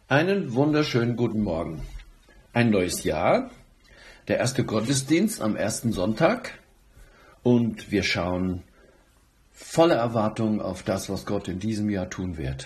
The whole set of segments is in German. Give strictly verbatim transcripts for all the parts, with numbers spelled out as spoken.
Einen wunderschönen guten Morgen. Ein neues Jahr, der erste Gottesdienst am ersten Sonntag und wir schauen voller Erwartung auf das, was Gott in diesem Jahr tun wird.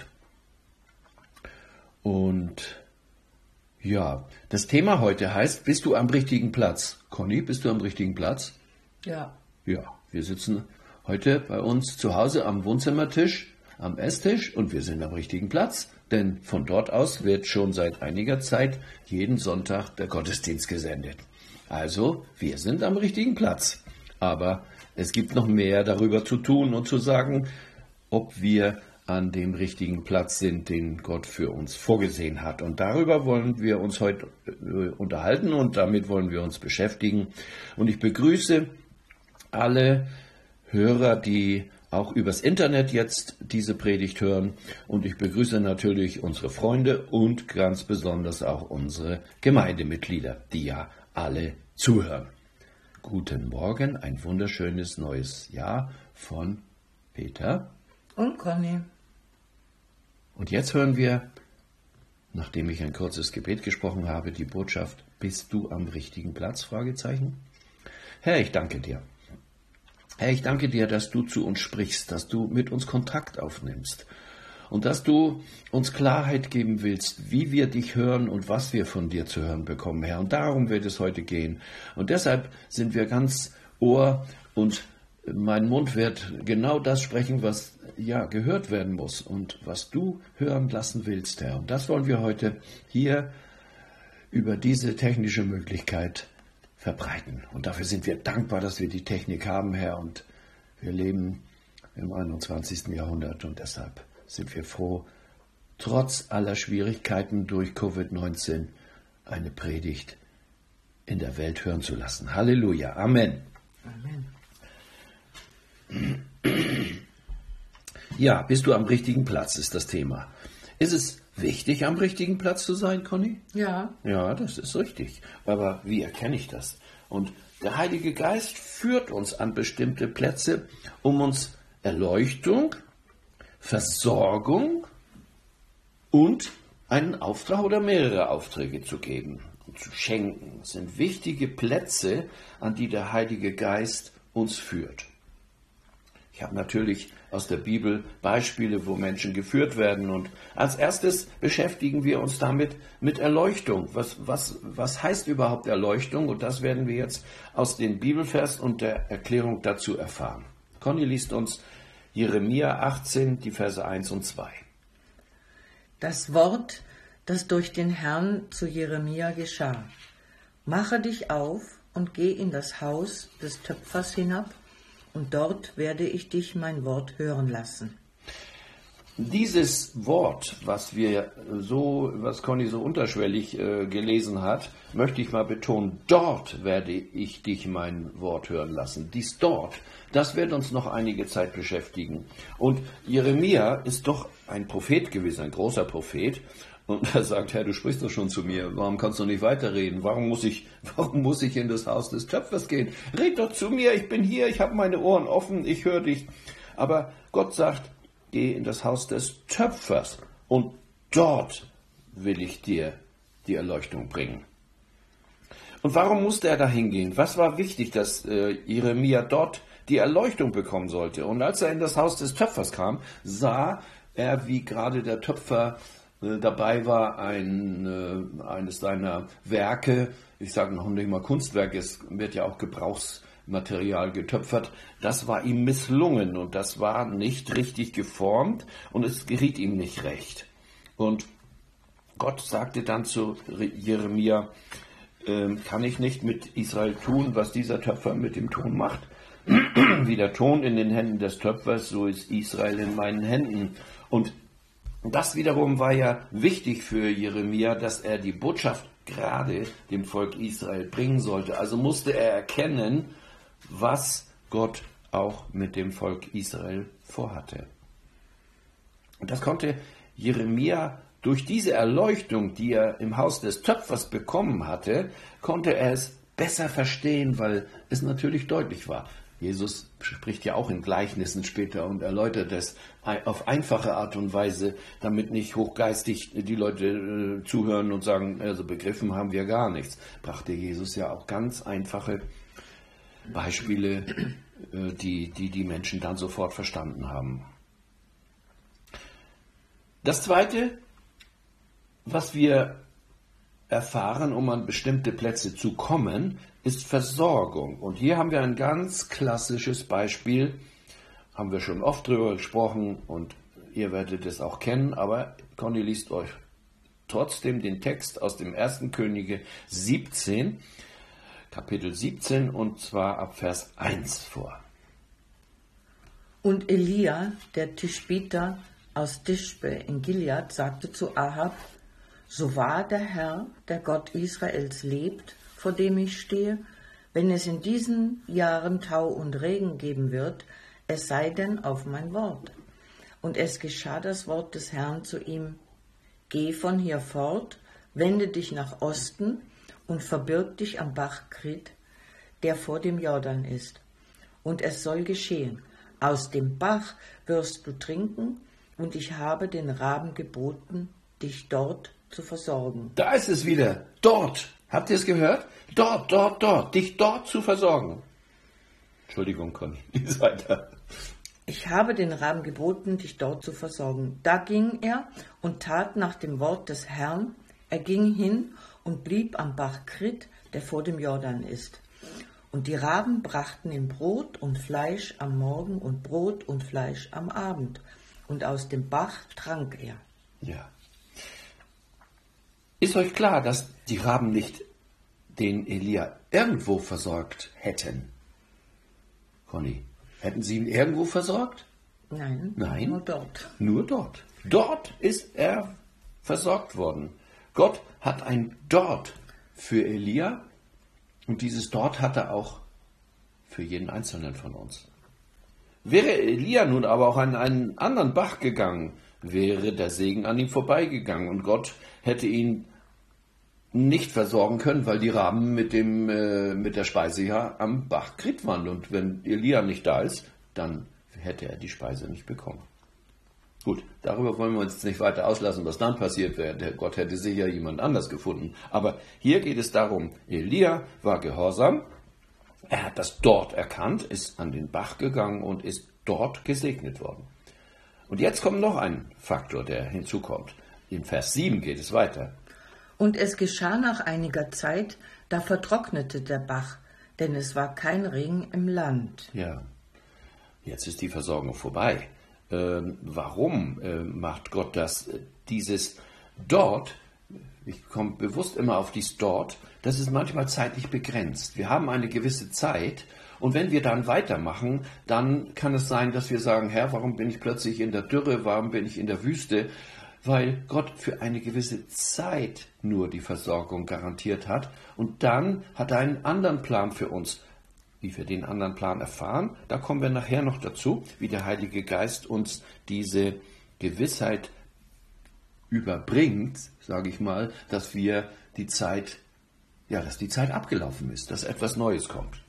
Und ja, das Thema heute heißt, bist du am richtigen Platz? Conny, bist du am richtigen Platz? Ja. Ja, wir sitzen heute bei uns zu Hause am Wohnzimmertisch, am Esstisch und wir sind am richtigen Platz. Denn von dort aus wird schon seit einiger Zeit jeden Sonntag der Gottesdienst gesendet. Also, wir sind am richtigen Platz. Aber es gibt noch mehr darüber zu tun und zu sagen, ob wir an dem richtigen Platz sind, den Gott für uns vorgesehen hat. Und darüber wollen wir uns heute unterhalten und damit wollen wir uns beschäftigen. Und ich begrüße alle Hörer, die auch übers Internet jetzt diese Predigt hören. Und ich begrüße natürlich unsere Freunde und ganz besonders auch unsere Gemeindemitglieder, die ja alle zuhören. Guten Morgen, ein wunderschönes neues Jahr von Peter Und Conny. Und jetzt hören wir, nachdem ich ein kurzes Gebet gesprochen habe, die Botschaft, bist du am richtigen Platz? Fragezeichen. Herr, ich danke dir. Herr, ich danke dir, dass du zu uns sprichst, dass du mit uns Kontakt aufnimmst und dass du uns Klarheit geben willst, wie wir dich hören und was wir von dir zu hören bekommen, Herr. Und darum wird es heute gehen. Und deshalb sind wir ganz Ohr und mein Mund wird genau das sprechen, was ja gehört werden muss und was du hören lassen willst, Herr. Und das wollen wir heute hier über diese technische Möglichkeit verbreiten. Und dafür sind wir dankbar, dass wir die Technik haben, Herr. Und wir leben im einundzwanzigsten Jahrhundert und deshalb sind wir froh, trotz aller Schwierigkeiten durch Covid neunzehn eine Predigt in der Welt hören zu lassen. Halleluja. Amen. Amen. Ja, bist du am richtigen Platz, ist das Thema. Ist es wichtig, am richtigen Platz zu sein, Conny? Ja. Ja, das ist richtig. Aber wie erkenne ich das? Und der Heilige Geist führt uns an bestimmte Plätze, um uns Erleuchtung, Versorgung und einen Auftrag oder mehrere Aufträge zu geben und zu schenken. Das sind wichtige Plätze, an die der Heilige Geist uns führt. Ich habe natürlich aus der Bibel Beispiele, wo Menschen geführt werden. Und als erstes beschäftigen wir uns damit mit Erleuchtung. Was, was, was heißt überhaupt Erleuchtung? Und das werden wir jetzt aus den Bibelvers und der Erklärung dazu erfahren. Conny liest uns Jeremia achtzehn, die Verse eins und zwei. Das Wort, das durch den Herrn zu Jeremia geschah. Mache dich auf und geh in das Haus des Töpfers hinab, und dort werde ich dich mein Wort hören lassen. Dieses Wort, was wir so, was Conny so unterschwellig äh, gelesen hat, möchte ich mal betonen, dort werde ich dich mein Wort hören lassen. Dies dort, das wird uns noch einige Zeit beschäftigen. Und Jeremia ist doch ein Prophet gewesen, ein großer Prophet. Und er sagt, Herr, du sprichst doch schon zu mir, warum kannst du nicht weiterreden? Warum muss ich, warum muss ich in das Haus des Töpfers gehen? Red doch zu mir, ich bin hier, ich habe meine Ohren offen, ich höre dich. Aber Gott sagt, geh in das Haus des Töpfers und dort will ich dir die Erleuchtung bringen. Und warum musste er da hingehen? Was war wichtig, dass äh, Jeremia dort die Erleuchtung bekommen sollte? Und als er in das Haus des Töpfers kam, sah er, wie gerade der Töpfer dabei war, ein, eines seiner Werke, ich sage noch nicht mal Kunstwerk, es wird ja auch Gebrauchsmaterial getöpfert, das war ihm misslungen und das war nicht richtig geformt und es geriet ihm nicht recht. Und Gott sagte dann zu Jeremia, äh, kann ich nicht mit Israel tun, was dieser Töpfer mit dem Ton macht? Wie der Ton in den Händen des Töpfers, so ist Israel in meinen Händen. Und das wiederum war ja wichtig für Jeremia, dass er die Botschaft gerade dem Volk Israel bringen sollte. Also musste er erkennen, was Gott auch mit dem Volk Israel vorhatte. Und das konnte Jeremia durch diese Erleuchtung, die er im Haus des Töpfers bekommen hatte, konnte er es besser verstehen, weil es natürlich deutlich war. Jesus spricht ja auch in Gleichnissen später und erläutert es auf einfache Art und Weise, damit nicht hochgeistig die Leute äh, zuhören und sagen, also begriffen haben wir gar nichts. Brachte Jesus ja auch ganz einfache Beispiele, äh, die, die die Menschen dann sofort verstanden haben. Das Zweite, was wir erfahren, um an bestimmte Plätze zu kommen, ist Versorgung. Und hier haben wir ein ganz klassisches Beispiel, haben wir schon oft drüber gesprochen und ihr werdet es auch kennen, aber Conny liest euch trotzdem den Text aus dem ersten Könige siebzehn, Kapitel siebzehn, und zwar ab Vers eins vor. Und Elia, der Tischbiter aus Tischbe in Gilead, sagte zu Ahab: So wahr der Herr, der Gott Israels, lebt, vor dem ich stehe, wenn es in diesen Jahren Tau und Regen geben wird, es sei denn auf mein Wort. Und es geschah das Wort des Herrn zu ihm: Geh von hier fort, wende dich nach Osten und verbirg dich am Bach Krit, der vor dem Jordan ist. Und es soll geschehen: Aus dem Bach wirst du trinken, und ich habe den Raben geboten, dich dort zu versorgen. Da ist es wieder. Dort. Habt ihr es gehört? Dort, dort, dort. Dich dort zu versorgen. Entschuldigung, Conny. Lies weiter. Ich habe den Raben geboten, dich dort zu versorgen. Da ging er und tat nach dem Wort des Herrn. Er ging hin und blieb am Bach Krit, der vor dem Jordan ist. Und die Raben brachten ihm Brot und Fleisch am Morgen und Brot und Fleisch am Abend. Und aus dem Bach trank er. Ja. Ist euch klar, dass die Raben nicht den Elia irgendwo versorgt hätten? Conny, hätten sie ihn irgendwo versorgt? Nein, Nein, nur dort. Nur dort. Dort ist er versorgt worden. Gott hat ein Dort für Elia und dieses Dort hat er auch für jeden Einzelnen von uns. Wäre Elia nun aber auch an einen anderen Bach gegangen, wäre der Segen an ihm vorbeigegangen und Gott hätte ihn nicht versorgen können, weil die Raben mit, dem, äh, mit der Speise ja am Bach Krit waren. Und wenn Elia nicht da ist, dann hätte er die Speise nicht bekommen. Gut, darüber wollen wir uns nicht weiter auslassen, was dann passiert wäre. Der Gott hätte sicher jemand anders gefunden. Aber hier geht es darum, Elia war gehorsam, er hat das dort erkannt, ist an den Bach gegangen und ist dort gesegnet worden. Und jetzt kommt noch ein Faktor, der hinzukommt. In Vers sieben geht es weiter. Und es geschah nach einiger Zeit, da vertrocknete der Bach, denn es war kein Regen im Land. Ja, jetzt ist die Versorgung vorbei. Ähm, warum äh, macht Gott das? Dieses dort, ich komme bewusst immer auf dies dort, das ist manchmal zeitlich begrenzt. Wir haben eine gewisse Zeit und wenn wir dann weitermachen, dann kann es sein, dass wir sagen, Herr, warum bin ich plötzlich in der Dürre, warum bin ich in der Wüste? Weil Gott für eine gewisse Zeit nur die Versorgung garantiert hat und dann hat er einen anderen Plan für uns. Wie wir den anderen Plan erfahren, da kommen wir nachher noch dazu, wie der Heilige Geist uns diese Gewissheit überbringt, sage ich mal, dass wir die Zeit, ja, dass die Zeit abgelaufen ist, dass etwas Neues kommt.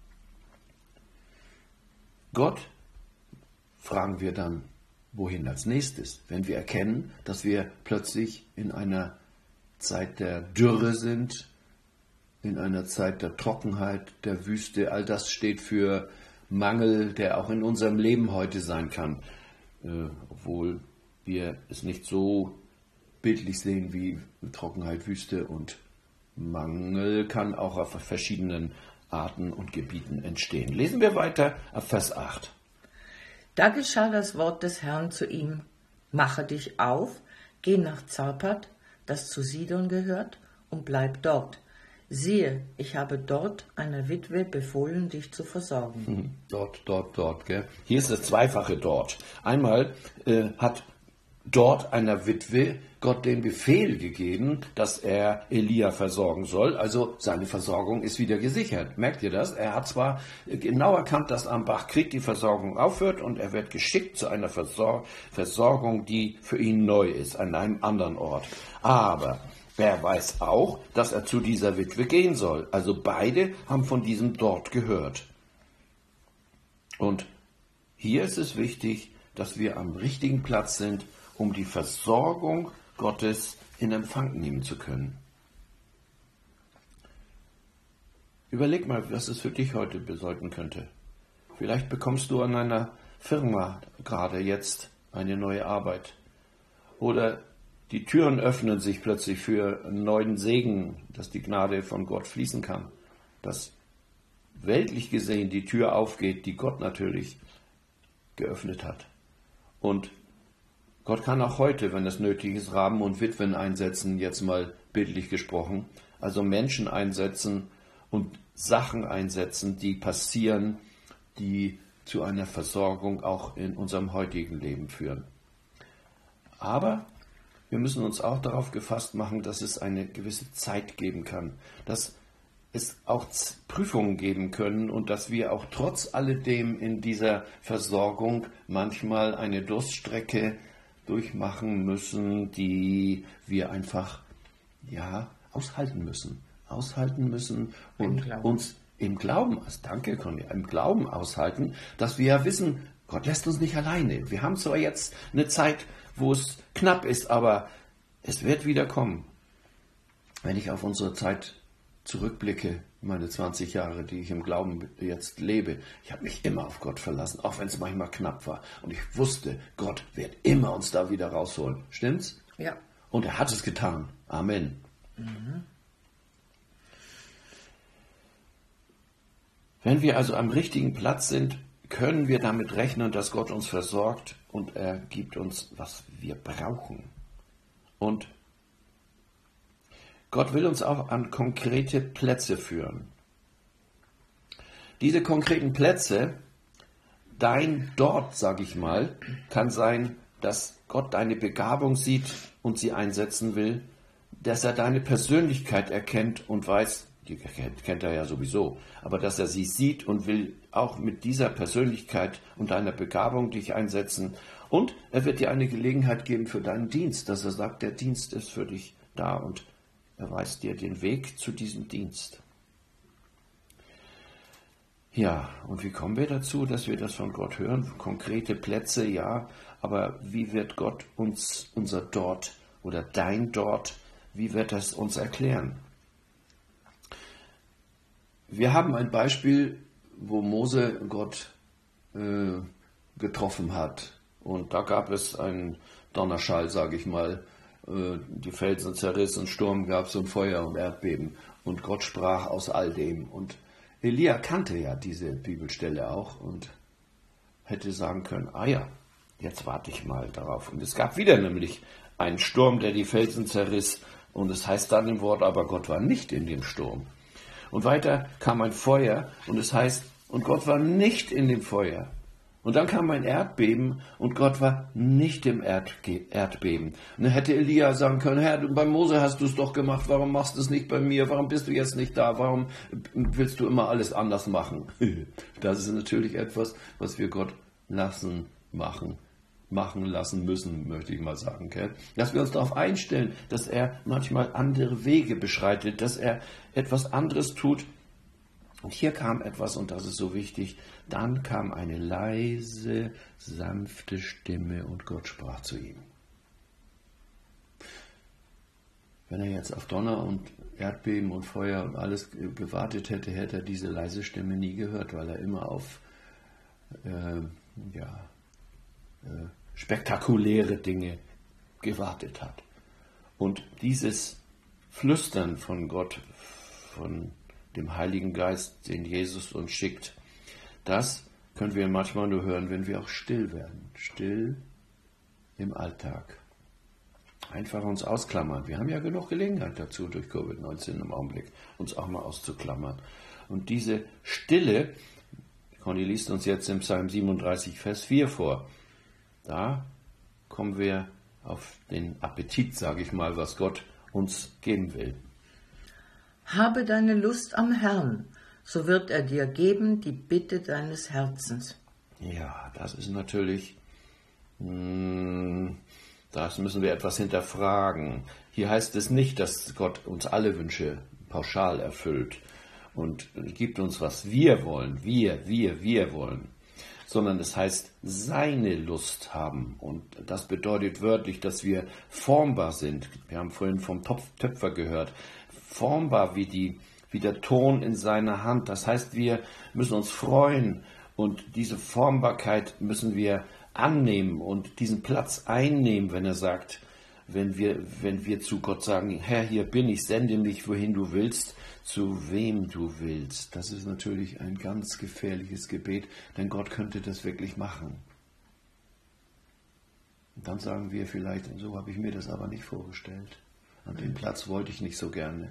Gott fragen wir dann, wohin als nächstes, wenn wir erkennen, dass wir plötzlich in einer Zeit der Dürre sind, in einer Zeit der Trockenheit, der Wüste. All das steht für Mangel, der auch in unserem Leben heute sein kann, äh, obwohl wir es nicht so bildlich sehen wie Trockenheit, Wüste und Mangel kann auch auf verschiedenen Arten und Gebieten entstehen. Lesen wir weiter ab Vers acht. Da geschah das Wort des Herrn zu ihm: Mache dich auf, geh nach Zarpat, das zu Sidon gehört, und bleib dort. Siehe, ich habe dort einer Witwe befohlen, dich zu versorgen. Mhm. Dort, dort, dort. Gell? Hier ist das zweifache dort. Einmal äh, hat dort einer Witwe Gott den Befehl gegeben, dass er Elia versorgen soll. Also seine Versorgung ist wieder gesichert. Merkt ihr das? Er hat zwar genau erkannt, dass am Bach Krit die Versorgung aufhört und er wird geschickt zu einer Versor- Versorgung, die für ihn neu ist, an einem anderen Ort. Aber er weiß auch, dass er zu dieser Witwe gehen soll. Also beide haben von diesem dort gehört. Und hier ist es wichtig, dass wir am richtigen Platz sind, um die Versorgung Gottes in Empfang nehmen zu können. Überleg mal, was es für dich heute bedeuten könnte. Vielleicht bekommst du an einer Firma gerade jetzt eine neue Arbeit. Oder die Türen öffnen sich plötzlich für einen neuen Segen, dass die Gnade von Gott fließen kann. Dass weltlich gesehen die Tür aufgeht, die Gott natürlich geöffnet hat. Und Gott kann auch heute, wenn es nötig ist, Raben und Witwen einsetzen, jetzt mal bildlich gesprochen. Also Menschen einsetzen und Sachen einsetzen, die passieren, die zu einer Versorgung auch in unserem heutigen Leben führen. Aber wir müssen uns auch darauf gefasst machen, dass es eine gewisse Zeit geben kann, dass es auch Prüfungen geben können und dass wir auch trotz alledem in dieser Versorgung manchmal eine Durststrecke durchmachen müssen, die wir einfach ja aushalten müssen, aushalten müssen und uns im Glauben, also danke Conny, im Glauben aushalten, dass wir ja wissen, Gott lässt uns nicht alleine. Wir haben zwar jetzt eine Zeit, wo es knapp ist, aber es wird wieder kommen. Wenn ich auf unsere Zeit zurückblicke, meine zwanzig Jahre, die ich im Glauben jetzt lebe, ich habe mich immer auf Gott verlassen, auch wenn es manchmal knapp war. Und ich wusste, Gott wird immer uns da wieder rausholen. Stimmt's? Ja. Und er hat es getan. Amen. Mhm. Wenn wir also am richtigen Platz sind, können wir damit rechnen, dass Gott uns versorgt und er gibt uns, was wir brauchen. Und Gott will uns auch an konkrete Plätze führen. Diese konkreten Plätze, dein Dort, sage ich mal, kann sein, dass Gott deine Begabung sieht und sie einsetzen will, dass er deine Persönlichkeit erkennt und weiß, die kennt, kennt er ja sowieso, aber dass er sie sieht und will auch mit dieser Persönlichkeit und deiner Begabung dich einsetzen. Und er wird dir eine Gelegenheit geben für deinen Dienst, dass er sagt, der Dienst ist für dich da und er weist dir den Weg zu diesem Dienst. Ja, und wie kommen wir dazu, dass wir das von Gott hören? Konkrete Plätze, ja, aber wie wird Gott uns unser Dort oder dein Dort, wie wird das uns erklären? Wir haben ein Beispiel, wo Mose Gott äh, getroffen hat. Und da gab es einen Donnerschall, sage ich mal. Äh, die Felsen zerrissen, Sturm gab es und Feuer und Erdbeben. Und Gott sprach aus all dem. Und Elia kannte ja diese Bibelstelle auch und hätte sagen können, ah ja, jetzt warte ich mal darauf. Und es gab wieder nämlich einen Sturm, der die Felsen zerriss. Und es heißt dann im Wort, aber Gott war nicht in dem Sturm. Und weiter kam ein Feuer und es heißt, und Gott war nicht in dem Feuer. Und dann kam ein Erdbeben und Gott war nicht im Erdge- Erdbeben. Und dann hätte Elia sagen können, Herr, du, bei Mose hast du es doch gemacht, warum machst du es nicht bei mir? Warum bist du jetzt nicht da? Warum willst du immer alles anders machen? Das ist natürlich etwas, was wir Gott lassen machen. machen lassen müssen, möchte ich mal sagen. Gell? Dass wir uns darauf einstellen, dass er manchmal andere Wege beschreitet, dass er etwas anderes tut. Und hier kam etwas, und das ist so wichtig, dann kam eine leise, sanfte Stimme und Gott sprach zu ihm. Wenn er jetzt auf Donner und Erdbeben und Feuer und alles gewartet hätte, hätte er diese leise Stimme nie gehört, weil er immer auf äh, ja, äh, spektakuläre Dinge gewartet hat. Und dieses Flüstern von Gott, von dem Heiligen Geist, den Jesus uns schickt, das können wir manchmal nur hören, wenn wir auch still werden. Still im Alltag. Einfach uns ausklammern. Wir haben ja genug Gelegenheit dazu, durch Covid neunzehn im Augenblick, uns auch mal auszuklammern. Und diese Stille, Conny liest uns jetzt im Psalm siebenunddreißig, Vers vier vor. Da kommen wir auf den Appetit, sage ich mal, was Gott uns geben will. Habe deine Lust am Herrn, so wird er dir geben die Bitte deines Herzens. Ja, das ist natürlich, mh, das müssen wir etwas hinterfragen. Hier heißt es nicht, dass Gott uns alle Wünsche pauschal erfüllt und gibt uns, was wir wollen. Wir, wir, wir wollen. sondern es heißt seine Lust haben. Und das bedeutet wörtlich, dass wir formbar sind. Wir haben vorhin vom Topf, Töpfer gehört. Formbar wie, die, wie der Ton in seiner Hand. Das heißt, wir müssen uns freuen und diese Formbarkeit müssen wir annehmen und diesen Platz einnehmen, wenn er sagt, wenn wir, wenn wir zu Gott sagen, Herr, hier bin ich, sende mich, wohin du willst, zu wem du willst. Das ist natürlich ein ganz gefährliches Gebet, denn Gott könnte das wirklich machen. Und dann sagen wir vielleicht, so habe ich mir das aber nicht vorgestellt. An den Platz wollte ich nicht so gerne.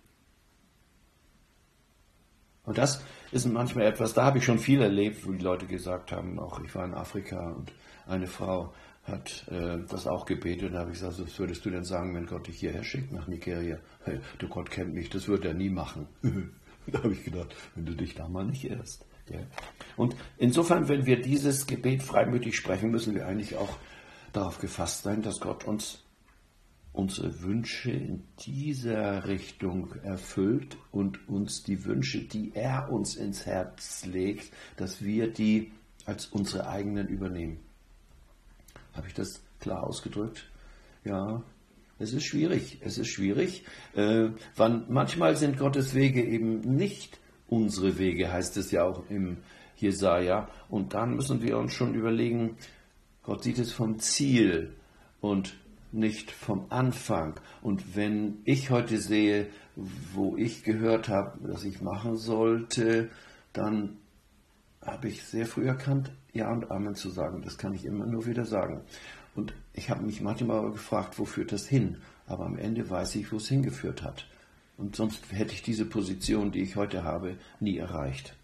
Und das ist manchmal etwas, da habe ich schon viel erlebt, wo die Leute gesagt haben, auch ich war in Afrika und eine Frau hat äh, das auch gebetet und da habe ich gesagt, was würdest du denn sagen, wenn Gott dich hierher schickt nach Nigeria? Hey, du Gott kennt mich, das wird er nie machen. Da habe ich gedacht, wenn du dich da mal nicht irrst. Ja. Und insofern, wenn wir dieses Gebet freimütig sprechen, müssen wir eigentlich auch darauf gefasst sein, dass Gott uns unsere Wünsche in dieser Richtung erfüllt und uns die Wünsche, die er uns ins Herz legt, dass wir die als unsere eigenen übernehmen. Habe ich das klar ausgedrückt? Ja, es ist schwierig. Es ist schwierig. Äh, wann, manchmal sind Gottes Wege eben nicht unsere Wege, heißt es ja auch im Jesaja. Und dann müssen wir uns schon überlegen, Gott sieht es vom Ziel und nicht vom Anfang. Und wenn ich heute sehe, wo ich gehört habe, was ich machen sollte, dann habe ich sehr früh erkannt, Ja und Amen zu sagen. Das kann ich immer nur wieder sagen. Und ich habe mich manchmal aber gefragt, wo führt das hin? Aber am Ende weiß ich, wo es hingeführt hat. Und sonst hätte ich diese Position, die ich heute habe, nie erreicht.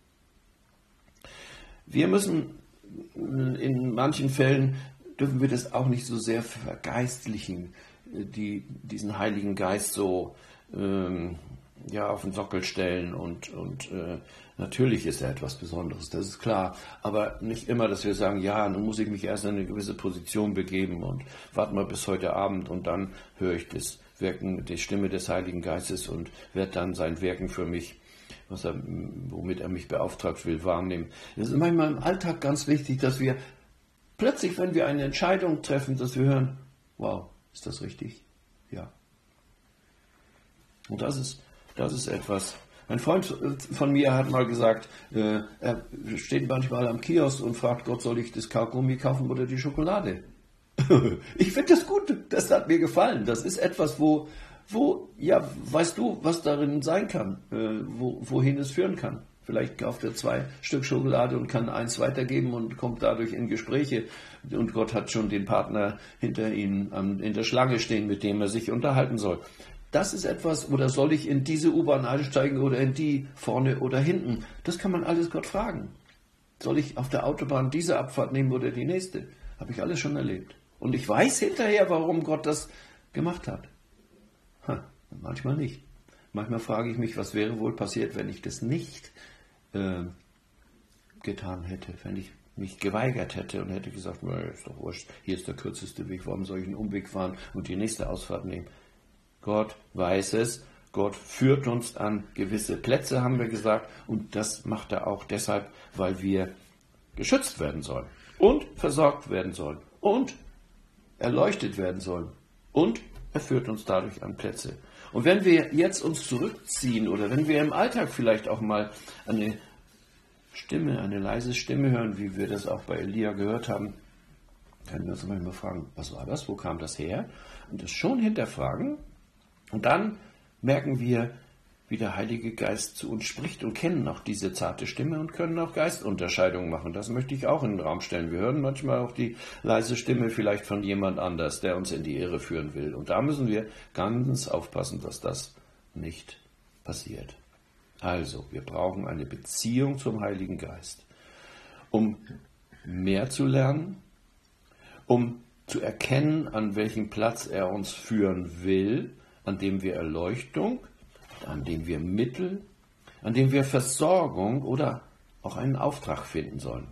Wir müssen in manchen Fällen dürfen wir das auch nicht so sehr vergeistlichen, die, diesen Heiligen Geist so ähm, ja, auf den Sockel stellen und, und äh, natürlich ist er etwas Besonderes, das ist klar, aber nicht immer, dass wir sagen, ja, nun muss ich mich erst in eine gewisse Position begeben und warte mal bis heute Abend und dann höre ich das Wirken, die Stimme des Heiligen Geistes und werde dann sein Wirken für mich, was er, womit er mich beauftragt will, wahrnehmen. Es ist manchmal im Alltag ganz wichtig, dass wir plötzlich, wenn wir eine Entscheidung treffen, dass wir hören, wow, ist das richtig? Ja. Und das ist, das ist etwas. Ein Freund von mir hat mal gesagt, äh, er steht manchmal am Kiosk und fragt Gott, soll ich das Kaugummi kaufen oder die Schokolade? Ich finde das gut, das hat mir gefallen. Das ist etwas, wo, wo ja, weißt du, was darin sein kann, äh, wo, wohin es führen kann. Vielleicht kauft er zwei Stück Schokolade und kann eins weitergeben und kommt dadurch in Gespräche. Und Gott hat schon den Partner hinter ihm in der Schlange stehen, mit dem er sich unterhalten soll. Das ist etwas, oder soll ich in diese U-Bahn einsteigen oder in die vorne oder hinten? Das kann man alles Gott fragen. Soll ich auf der Autobahn diese Abfahrt nehmen oder die nächste? Habe ich alles schon erlebt. Und ich weiß hinterher, warum Gott das gemacht hat. Ha, manchmal nicht. Manchmal frage ich mich, was wäre wohl passiert, wenn ich das nicht äh, getan hätte, wenn ich mich geweigert hätte und hätte gesagt, ist doch wurscht, hier ist der kürzeste Weg, warum soll ich einen Umweg fahren und die nächste Ausfahrt nehmen? Gott weiß es, Gott führt uns an gewisse Plätze, haben wir gesagt, und das macht er auch deshalb, weil wir geschützt werden sollen und versorgt werden sollen und erleuchtet werden sollen und er führt uns dadurch an Plätze. Und wenn wir jetzt uns zurückziehen oder wenn wir im Alltag vielleicht auch mal eine Stimme, eine leise Stimme hören, wie wir das auch bei Elia gehört haben, können wir uns manchmal fragen, was war das, wo kam das her? Und das schon hinterfragen. Und dann merken wir, wie der Heilige Geist zu uns spricht und kennen auch diese zarte Stimme und können auch Geistunterscheidungen machen. Das möchte ich auch in den Raum stellen. Wir hören manchmal auch die leise Stimme vielleicht von jemand anders, der uns in die Irre führen will. Und da müssen wir ganz aufpassen, dass das nicht passiert. Also, wir brauchen eine Beziehung zum Heiligen Geist, um mehr zu lernen, um zu erkennen, an welchem Platz er uns führen will, an dem wir Erleuchtung, an dem wir Mittel, an dem wir Versorgung oder auch einen Auftrag finden sollen.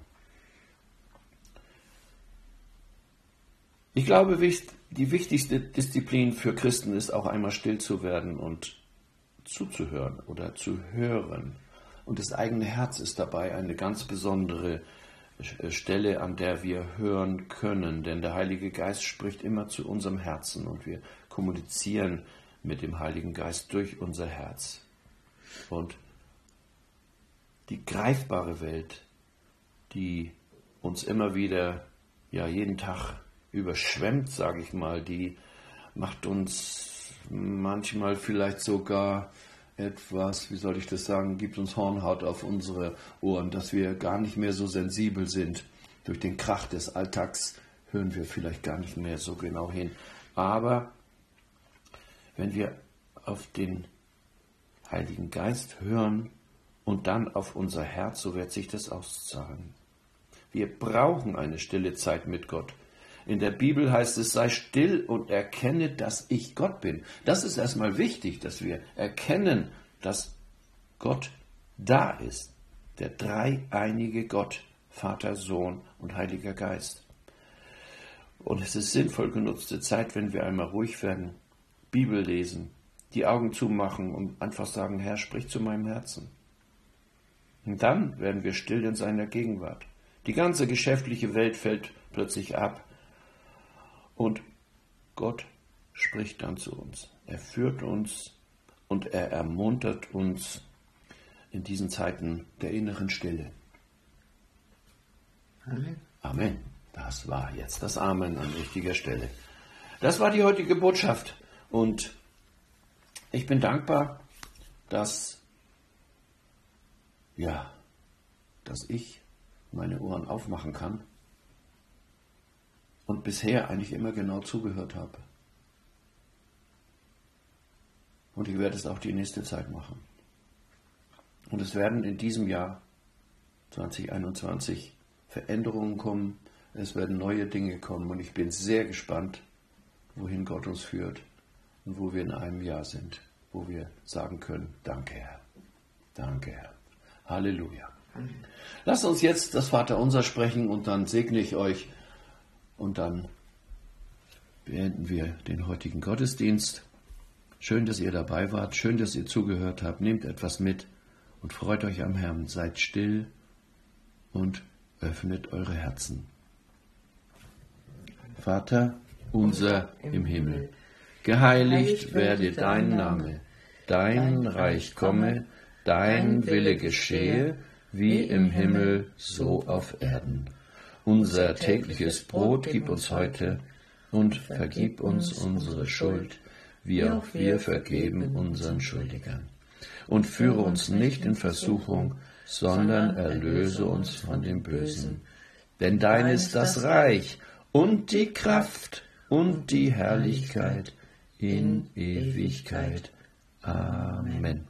Ich glaube, die wichtigste Disziplin für Christen ist auch einmal still zu werden und zuzuhören oder zu hören. Und das eigene Herz ist dabei eine ganz besondere Stelle, an der wir hören können, denn der Heilige Geist spricht immer zu unserem Herzen und wir kommunizieren mit dem Heiligen Geist durch unser Herz. Und die greifbare Welt, die uns immer wieder, ja jeden Tag überschwemmt, sage ich mal, die macht uns manchmal vielleicht sogar etwas, wie soll ich das sagen, gibt uns Hornhaut auf unsere Ohren, dass wir gar nicht mehr so sensibel sind. Durch den Krach des Alltags hören wir vielleicht gar nicht mehr so genau hin. Aber wenn wir auf den Heiligen Geist hören und dann auf unser Herz, so wird sich das auszahlen. Wir brauchen eine stille Zeit mit Gott. In der Bibel heißt es, sei still und erkenne, dass ich Gott bin. Das ist erstmal wichtig, dass wir erkennen, dass Gott da ist. Der dreieinige Gott, Vater, Sohn und Heiliger Geist. Und es ist sinnvoll genutzte Zeit, wenn wir einmal ruhig werden, Bibel lesen, die Augen zumachen und einfach sagen, Herr, sprich zu meinem Herzen. Und dann werden wir still in seiner Gegenwart. Die ganze geschäftliche Welt fällt plötzlich ab. Und Gott spricht dann zu uns. Er führt uns und er ermuntert uns in diesen Zeiten der inneren Stille. Amen. Amen. Das war jetzt das Amen an richtiger Stelle. Das war die heutige Botschaft. Und ich bin dankbar, dass, ja, dass ich meine Ohren aufmachen kann und bisher eigentlich immer genau zugehört habe. Und ich werde es auch die nächste Zeit machen. Und es werden in diesem Jahr zwanzig einundzwanzig Veränderungen kommen, es werden neue Dinge kommen und ich bin sehr gespannt, wohin Gott uns führt und wo wir in einem Jahr sind, wo wir sagen können, danke Herr, danke Herr, Halleluja. Amen. Lasst uns jetzt das Vaterunser sprechen und dann segne ich euch. Und dann beenden wir den heutigen Gottesdienst. Schön, dass ihr dabei wart. Schön, dass ihr zugehört habt. Nehmt etwas mit und freut euch am Herrn. Seid still und öffnet eure Herzen. Vater unser im Himmel, geheiligt werde dein Name. Dein Reich komme, dein Wille geschehe, wie im Himmel, so auf Erden. Unser tägliches Brot gib uns heute und vergib uns unsere Schuld, wie auch wir vergeben unseren Schuldigern. Und führe uns nicht in Versuchung, sondern erlöse uns von dem Bösen. Denn dein ist das Reich und die Kraft und die Herrlichkeit in Ewigkeit. Amen.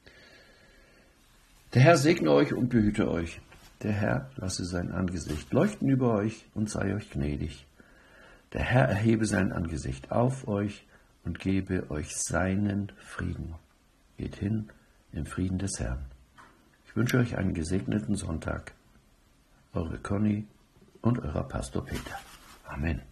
Der Herr segne euch und behüte euch. Der Herr lasse sein Angesicht leuchten über euch und sei euch gnädig. Der Herr erhebe sein Angesicht auf euch und gebe euch seinen Frieden. Geht hin im Frieden des Herrn. Ich wünsche euch einen gesegneten Sonntag. Eure Conny und euer Pastor Peter. Amen.